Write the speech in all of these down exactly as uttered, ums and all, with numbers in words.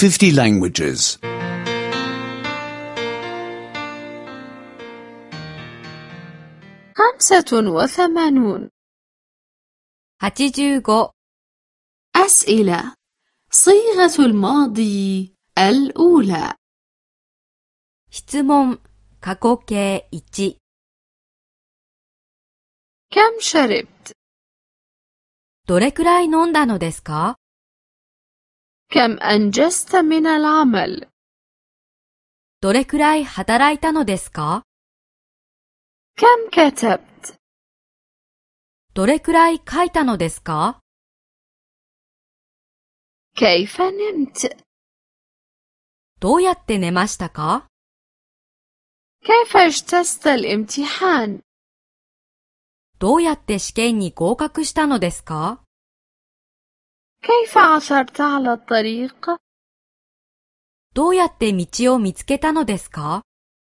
fifty languages. ハムサトンワサマヌンはちじゅうご أسئلة صيغة الماضي الأولى 質問過去形いち كم شربت どれくらい飲んだのですか كم أنجزت من العمل どれくらい働いたのですか كم كتبت どれくらい書いたのですか كيف نمت どうやって寝ましたか كيف اجتزت الامتحان どうやって試験に合格したのですか كيف عثرت على الطريق どうやって道を見つけたのですか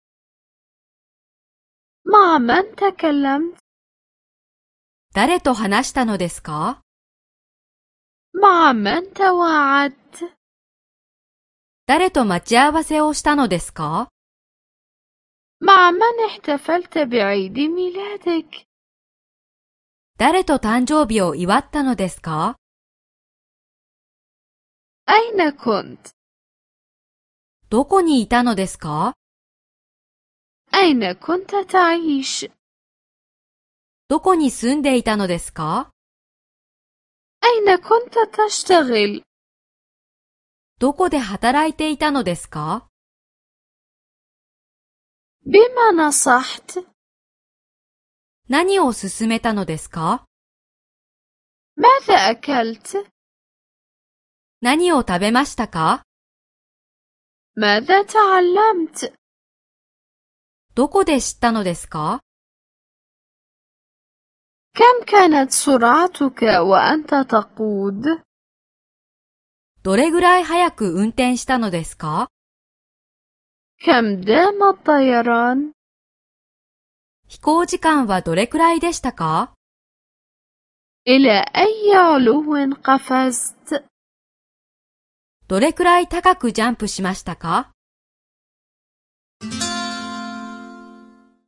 مع من تكلمت 誰と話したのですか مع من تواعدت 誰と待ち合わせをしたのですか مع من احتفلت بعيد ميلادك 誰と誕生日を祝ったのですか أين كنت どこにいたのですか أين كنت تعيش どこに住んでいたのですか أين كنت تشتغل どこで働いていたのですか بما نصحت 何を勧めたのですか ماذا أكلت 何を食べましたか ماذا تعلمت どこで知ったのですか كم كانت سرعتك وأنت تقود どれぐらい早く運転したのですか كم دام الطيران 飛行時間はどれくらいでしたか إلى أي علو قفزت どれくらい高くジャンプしましたか